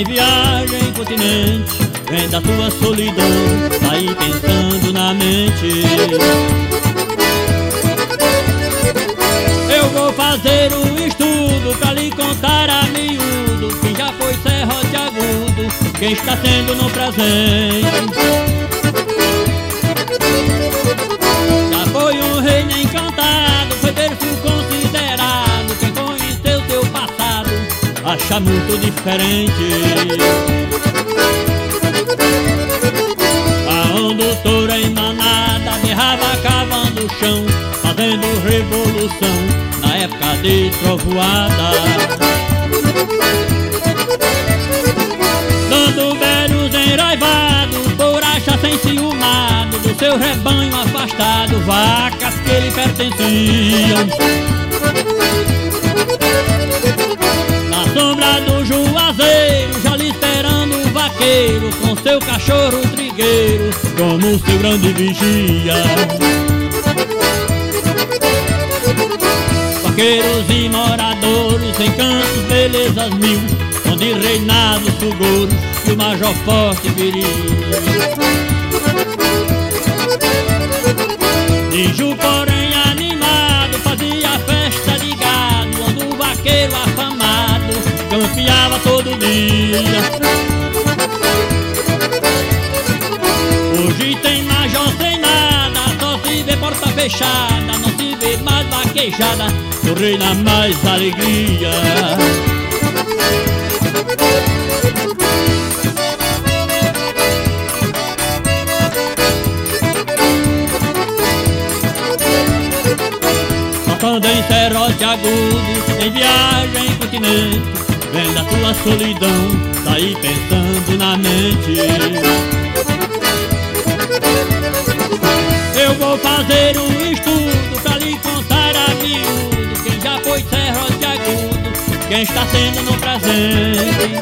em viagem continente, vem da tua solidão, tá aí pensando na mente. Eu vou fazer um estudo pra lhe contar a miúdo quem já foi serrote agudo, quem está sendo no presente. Já foi um reino encantado, foi berço considerado, quem conheceu teu passado acha muito diferente. A condutora em manada berrava cavando o chão, fazendo revolução na época de trovoada, dando velhos enraivados por achar sem ciumado do seu rebanho afastado vacas que lhe pertenciam. Na sombra do juazeiro, já lhe esperando o vaqueiro com seu cachorro trigueiro como seu grande vigia. Vaqueiros e moradores, encantos, belezas mil, onde reinavam os sugouros e o major forte viril. Iju, porém animado, fazia festa de gado, onde o vaqueiro afamado campeava todo dia. Hoje tem major sem nada, só se vê porta fechada, não se vê mais vaquejada, não reina mais alegria. Passando em serrote agudo, em viagem continente, vem da tua solidão, tá aí pensando na mente. Eu vou fazer um estudo pra lhe contar a miúdo quem já foi serrote agudo, quem está sendo no presente.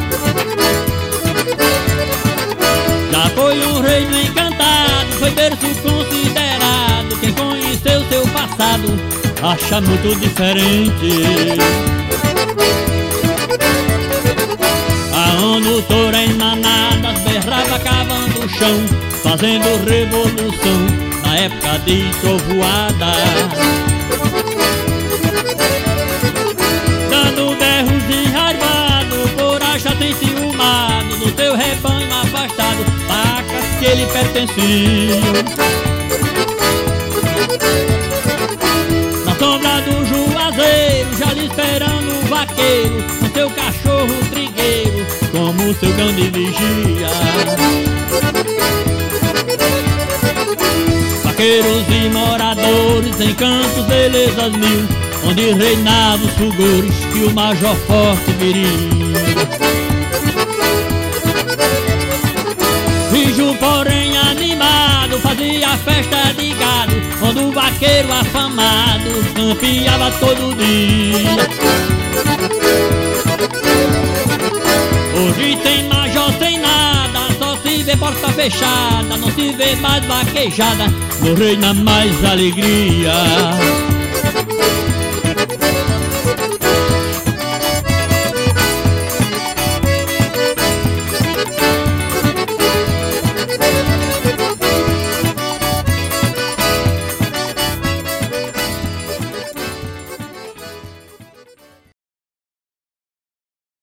Já foi um reino encantado, foi berço considerado, quem conheceu seu passado acha muito diferente. A condutora em manadas berrava cavando o chão, fazendo revolução na época de trovoada, dando berros enraivados por achar sem ciumado do seu rebanho afastado vacas que lhe pertenciam. Na sombra do juazeiro, já lhe esperando o vaqueiro com seu cachorro trigueiro como seu grande vigia. Vaqueiros e moradores, encantos, belezas mil, onde reinavam os fulgores e o major forte viril. Rijo, porém animado, fazia festa de gado, onde o vaqueiro afamado campeava todo dia. Hoje tem major sem nada, só se vê porta fechada, não se vê mais vaquejada, não reina mais alegria.